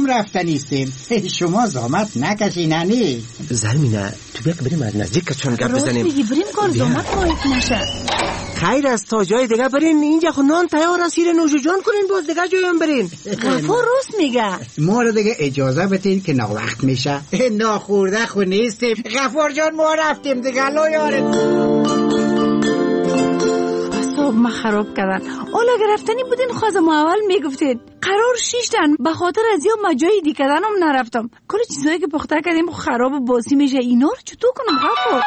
هم رفتنیستیم. شما زحمت نکشینانی. زرمینه تو بیا که بریم از نزدیک چون گپ بزنیم. راست بریم کار زحمت باید نشه. خیر از تا جای دیگه برین. اینجا خود نان تیار است، سیر نوش جان کنین، باز دیگه جای هم برین. غفور راست میگه. ما رو دیگه اجازه بدین که ناوقت میشه. ناخورده خو نیستیم. غفور جان ما رفتیم دیگه. لو یارت ما خراب کردن. اولا گرفتنی بودین خوازم اول میگفتید قرار شیشتن به خاطر از یا مجایی دی کردن هم نرفتم. کل چیزایی که پخته کردیم خراب و باسی میشه. اینا رو چطور کنم غفور؟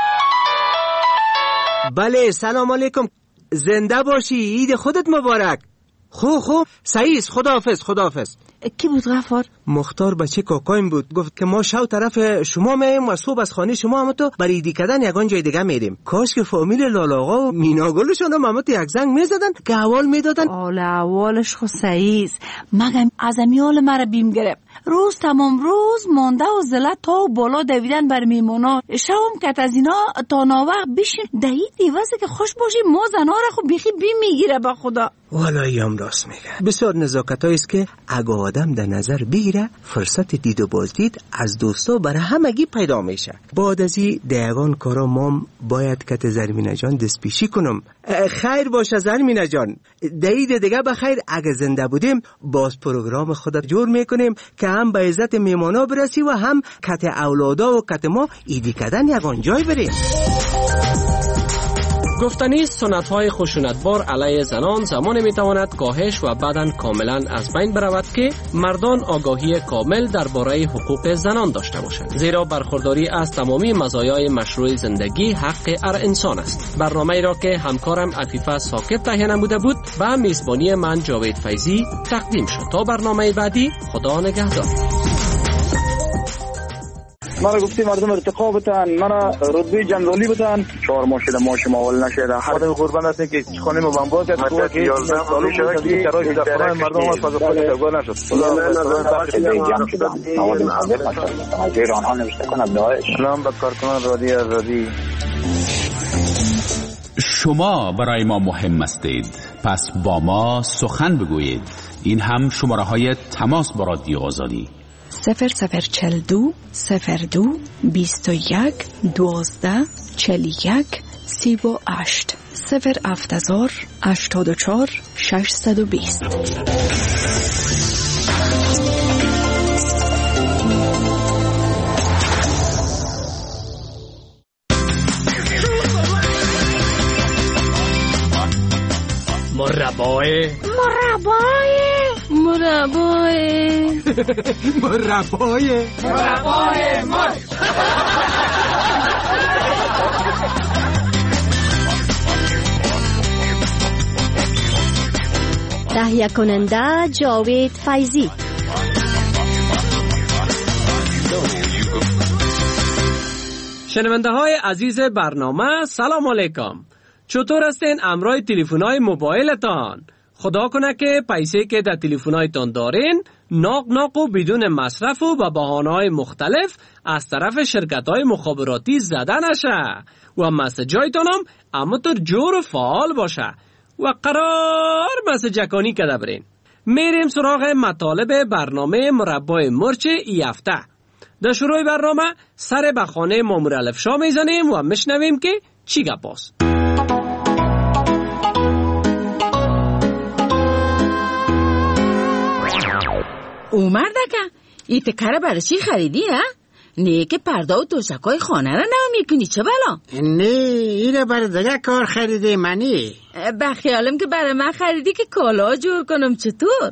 بله سلام علیکم. زنده باشی، عید خودت مبارک. خو سعیس خداحافظ. کی بود غفور؟ مختار بچه کاکایم بود. گفت که ما شو طرف شما میایم و صبح از خانه شما هم تو برای ایدی کردن یگان جای دیگه میریم. کاش که فامیل لالاغا و میناگلشون هم همه تو یک زنگ میزدن که احوال میدادن. احوالش خو سعیس مگم ازمی حال مرا بیم گرفت. روز تمام روز مانده و زلت تا و بالا دویدن بر میمونا. شوم کت از اینا تا ناوقت بشین دهید دیوزه که خوش باشی ما زنا را خو بیخی بیم میگیره با خدا. والا هم راست میگه. بسیار نزاکتایی است که اگه آدم در نظر بگیره فرصت دید و بازدید از دوستا برای همگی پیدا میشه. بعد از این دیگان کارا مام باید کت زرمینه جان دست پیشی کنم. خیر باشه زرمینه جان. دید دیگه بخیر اگه زنده بودیم باز پروگرام خودت جور میکنیم که هم به عزت میمانا برسی و هم کت اولادا و کت ما ایدی کردن یگان جای بریم. گفتنی سنت‌های خشونتبار علیه زنان زمان میتواند کاهش و بعداً کاملاً از بین برود که مردان آگاهی کامل درباره حقوق زنان داشته باشند، زیرا برخورداری از تمامی مزایای مشروع زندگی حق هر انسان است. برنامه‌ای را که همکارم عفیفه ساکت تهیه نموده بود به میزبانی من جاوید فیضی تقدیم شد. تا برنامه بعدی خدا نگهدار. مرا گفتی مردم ارتقا بتن، مرا رتبه جنرالی بتن. 4 ماه شده ما شما اول نشده. خدا قربان است که خانه ما بمبار کرد. تو که 11 سال شده که ترای در مردم ما فقط گل نشد. ایران ها نوشته کنه داعش. سلام به کارکنان رادیو آزادی. شما برای ما مهم هستید، پس با ما سخن بگویید. این هم شماره های تماس با رادیو آزادی 0042 02 21 12 41 38 070 84 620. مربای تهیه کننده جاوید فیضی. شنونده های عزیز برنامه سلام علیکم. چطور هستین امرای تلفن‌های موبایلتان؟ خدا کنه که پیسه که در تلفن‌هایتان دارین ناق و بدون مصرف و به بهانه‌های مختلف از طرف شرکت‌های مخابراتی زده نشه و مسیجایتان هم همونطور جور و فعال باشه و قرار مسیجکانی کده برین. میریم سراغ مطالب برنامه مربای مرچ ای هفته. در شروع برنامه سر به خانه مامور الفشا میزنیم و میشنویم که چی گپ است. اومردکه ای تکره برای چی خریدی ها؟ نه که پرده و توشکای خانه را نمیکنی چه بلا؟ نه اینه برای دیگه کار خریده منی. بخیالم که برای من خریدی که کالا جور کنم. چطور؟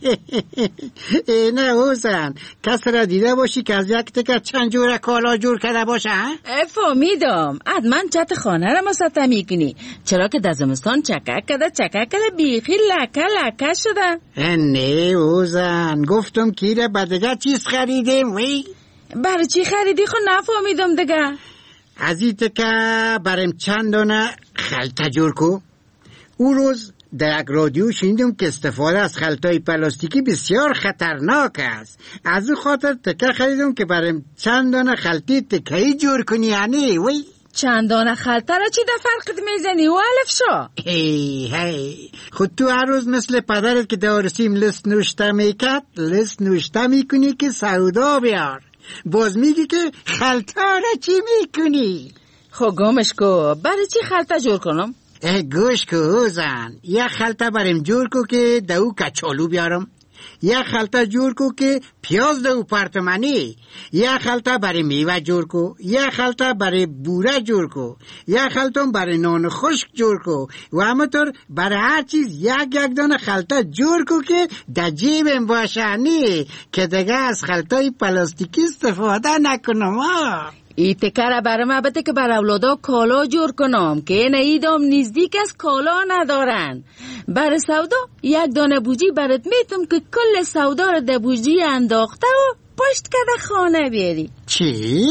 نه اوزن کس را دیده باشی که از یک تکه چند جور کالا جور کرده باشه؟ فهمیدم حتما چت خانه را مسطح میکنی، چرا که در زمستان چکک کده بیخی لکه شده. نه اوزن گفتم که اینه برای دیگه چیز خریدیم. وی برای چی خریدی خود نفهمیدم دیگه. از این تکه بریم چند دانه خلطه جور کو. اون روز در یک رادیو شنیدم که استفاده از خلطای پلاستیکی بسیار خطرناک است. از اون خاطر تکه خریدم که بریم چند دانه خلطی تکه‌ای جور کنی. یعنی وی چندان خلطه را چی در فرقت میزنی و الف شا؟ هی خود تو هر روز مثل پدرت که دارسیم لست نوشته میکرد لست نوشته میکنی که سودا بیار، باز میگی که خلطه را چی میکنی؟ خب گمش کو، برای چی خلطه جور کنم؟ گوش کو زن، یه خلطه بریم جور کو که دو کچالو بیارم، یه خلطه جور کو که پیاز دو پرتمنی، یه خلطه برای میوه جور کو، یه خلطه برای بوره جور کو، یه خلطه برای نان خشک جور کو و همطور برای هر چیز یک دانه خلطه جور کو که در جیبم باشه، نی که دیگه از خلطه پلاستیکی استفاده نکنم. ای تکره برای من بده که بر اولادا کالا جور کنم که این ایدام نزدیک از کالا ندارن. برای سودا یک دانه بوجی برات میتم که کل سودا رو در بوجی انداخته و پشت کده خانه بیاری. چی؟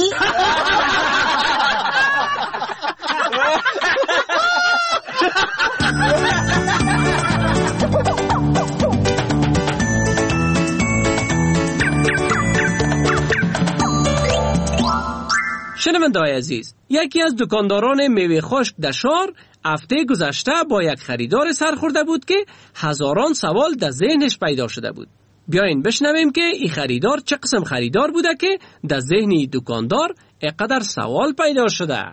شنونده‌های عزیز، یکی از دکانداران میوه خشک در شهر هفته گذشته با یک خریدار سرخورده بود که هزاران سوال در ذهنش پیدا شده بود. بیاین بشنویم که این خریدار چه قسم خریدار بوده که در ذهن دکاندار اینقدر سوال پیدا شده.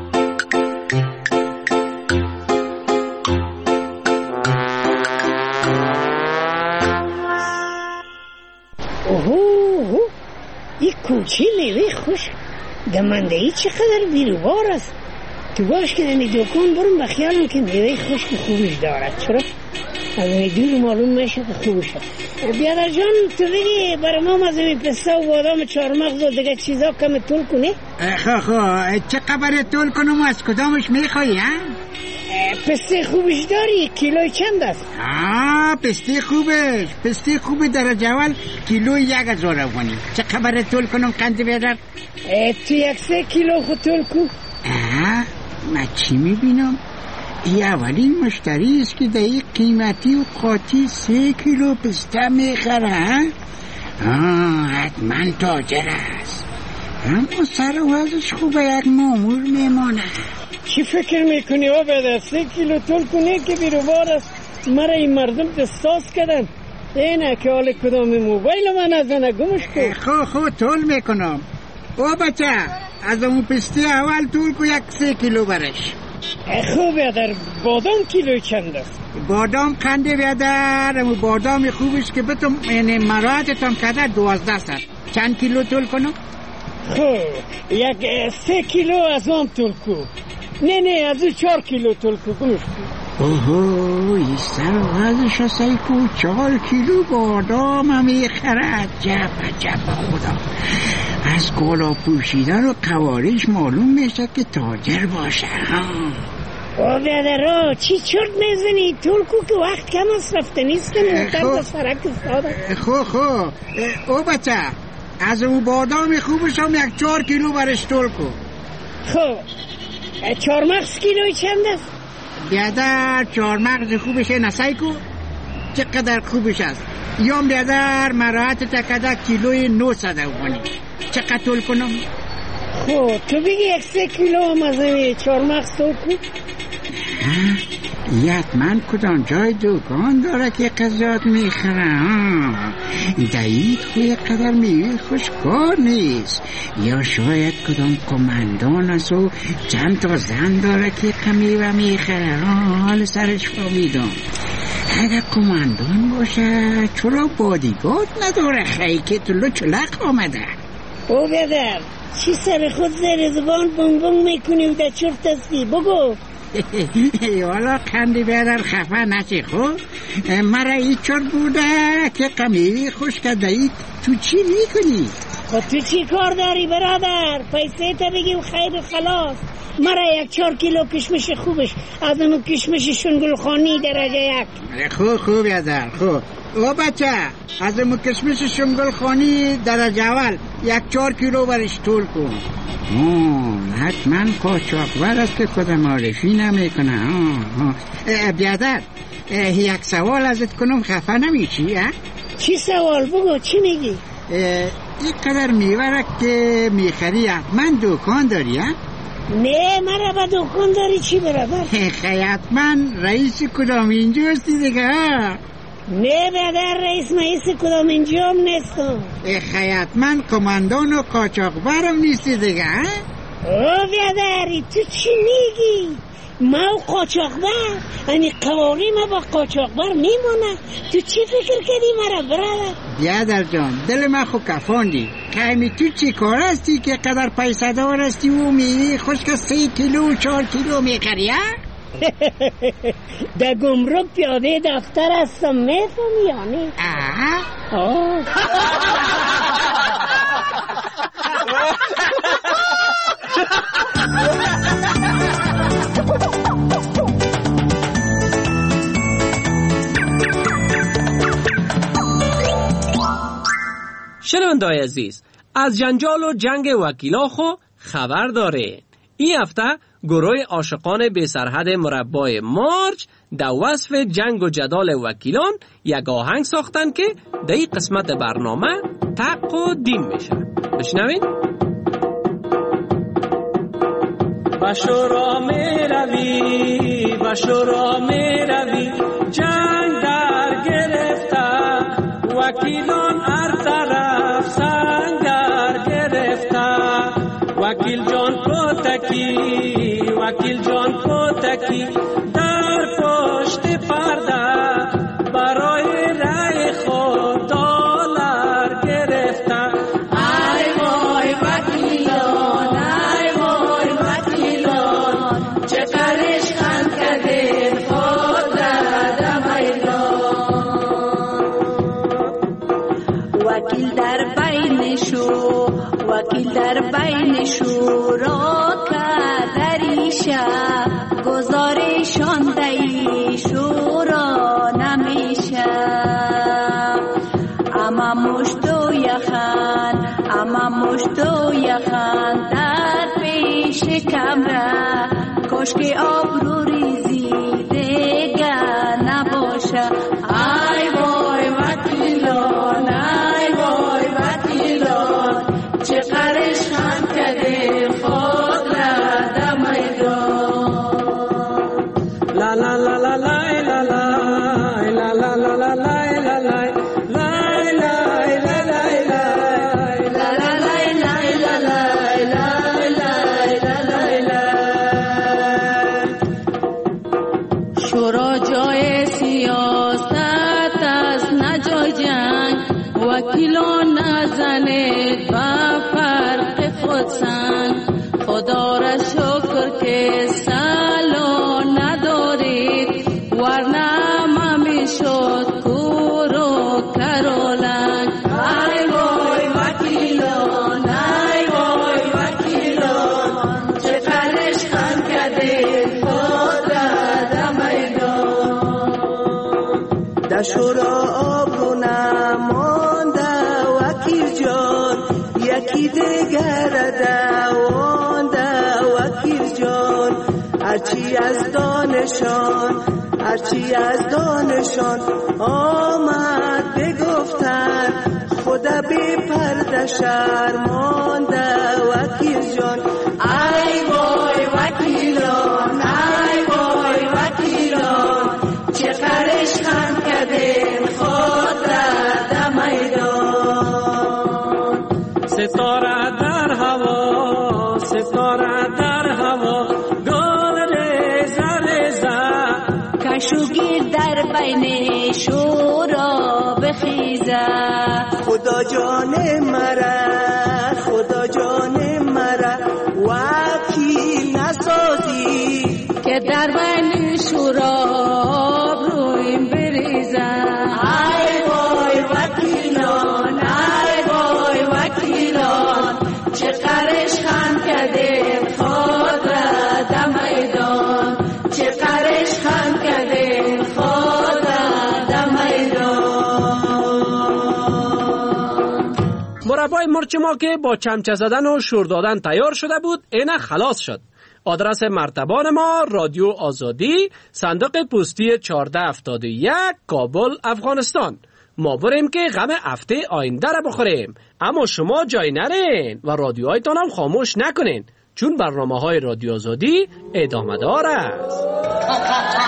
اوه این کوچه میوه خشک دمندهی چقدر بیروبار است. تو باش که دمی دکان برم بخیالم که میوه خشک خوبش دارد. چرا؟ از میدون معلوم میشه که خوبش است. بیادر جان تو بگی برای ما از این پسته و بادام چهارمغز و دیگه چیزا کم تول کنی؟ چه خبره تول کنم و از کدامش میخوایی ها؟ پسته خوبش داری؟ کیلوی چند است؟ پسته خوبه درجه اول کیلوی 1000 افغانی. چه خبره تول کنم قند بیادر؟ تو 1 کیلو خود تول کن. من چی میبینم؟ این اولین مشتری است که در این قیمتی و قاطی 3 کیلو پسته میخره. حتما تاجر است، اما سر و وضعش خوبه، یک مامور میمانه. چی فکر میکنی بعد 3 کیلو تول کنی که بیروبار است؟ مرا این مردم دستاز کردن. اینه که حال کدام موبایل من از آنه گمش کن. خو تول میکنم. او بچه از اون پسته اول تول کو 3 کیلو برش. خوب بیادر بادام کیلو چند است؟ بادام کنده بیادر، بادام خوبش که بتم این مراتتان کده 12 سر. چند کیلو تول کنم؟ خوب 3 کیلو از اون تول کو. نه از اون 4 کیلو تول کو. گمش کن. این سر وزش هستی کو 4 کیلو بادام هم میخرد. جب خدا، از گلا پوشیدن و قواریش معلوم میشه که تاجر باشه. بیادر چی چرت میزنی؟ تول کو که وقت کم است، رفته نیست که موتر با سرک استاده. خو او بچه از اون بادام خوبش هم 4 کیلو برش تول کو. خب چهارمغز کیلوی چند است؟ بیادر چهارمغز خوبش نسای کو چقدر خوبش است. یا بیادر مراحت تکده کیلوی 900 افغانی. چقدر تول کنم؟ خب تو بگی 3 کیلو هم از چهارمغز تول کن. حتما کدام جای دکان داره که قضات میخره. دایید خوی قدر میوه خوشکار نیست، یا شاید کدام کماندان است و چند تا زن داره که قمیوه میخره. حال سرش فامیدم. اگر کماندان باشه چرا بادیگارد نداره؟ خیلی که طلو چلق آمده. او بیادر چی سر خود زیر زبان بونگ میکنی و در چرت هستی؟ بگو. حالا کندی بیادر خفه نشی. خب مرا ای چرت بوده که قمیوی خوش کردهی تو چی میکنی؟ خب تو چی کار داری برادر؟ پیسه تا بگی و خیر و خلاص. مرا 4 کیلو کشمش خوبش از اون کشمش شنگلخانی درجه 1. خوب بیادر. خوب او بچه از اون کشمش شنگلخانی درجه اول 4 کیلو برش تول کن. حتما قاچاقور است که خود معرفی نمیکنه. بیادر یک سوال ازت کنم، خفه نمیشی؟ چی سوال؟ بگو چی میگی؟ این قدر میوه را که میخری من دکان داری؟ نه مرا به دکان داری چی برادر؟ خیاطمن رئیس کدام اینجا هستی دیگه؟ نه برادر رئیس کدام اینجا هم نیستم. خیاطمن کماندان و قاچاقبرم نیستی دیگه؟ او برادری تو چی میگی؟ ما و قاچاقبر یعنی قواری ما با قاچاقبر میمونه. تو چی فکر کردی مرا برادر؟ بیادر جان دل ما خو کفاندی. قیمی تو چی کار هستی که قدر پیسه دار هستی و میوه خشک 3 کیلو و 4 کیلو میخری ها؟ در گمرک پیاده دفتر هستم میفهمی یا نه؟ شنونده‌های عزیز، از جنجال و جنگ وکیلا خو خبر داره. این هفته گروه عاشقان بی سرحد مربع مارچ در وصف جنگ و جدال وکیلان یک آهنگ ساختن که در این قسمت برنامه تقدیم میشه. بشنوین. بشورا می روی بشورا می روی جنگ در گرفته وکیلان هر طرف سنگر گرفته وکیل جان پوتکی در پشت پرده برای رای خود دلار گرفته. ای وای وکیلان چه قرش خند کرده خود در میدان. وکیل در بین شورا کدریشه گزارشان دهی شورا نمیشه. اما مشت و یخن در پیش کمره کشک آبرو ریزی دیگر نباشه. ای وای وکیلان چه قرش خند کرده خود را در میدان. لا لا لا لا لا لا لا لا لا لا لا شورا جای سیاست است نه جای جنگ وکیلان نزنید با فرق خود سنگ. خدا را شکر که سالون ندارید ورنه ما میشد کور و کرولنگ. ای وای وکیلان چه قرش خند کرده خود را در میدان. در شورا آبرو نمانده وکیل جان یکی دیگر دوانده وکیل جان. هرچی از دانشان آمد بگفتن خدا بی پرده شرمانده وکیل جان. ای وای وکیلان چه قرش خند کرده خود را در میدان. ستاره در هوا گل ریزه کشوگیر در بین شورا بخیزه. خدا جان مرا وکیل نسازی که در بین شورا رویم بریزه. ای وای وکیلان چه قرش خند کرده خود را در میدان. چه قرش خند کرده خود را در میدان. مربای مرچ ما که با چمچه زدن و شور دادن تیار شده بود اینه خلاص شد. آدرس مرتبان ما رادیو آزادی صندوق پستی 1471 کابل افغانستان. ما بریم که غم هفته آینده را بخوریم، اما شما جای نرین و رادیوهایتان هم خاموش نکنین، چون برنامه‌های رادیو آزادی ادامه دار است.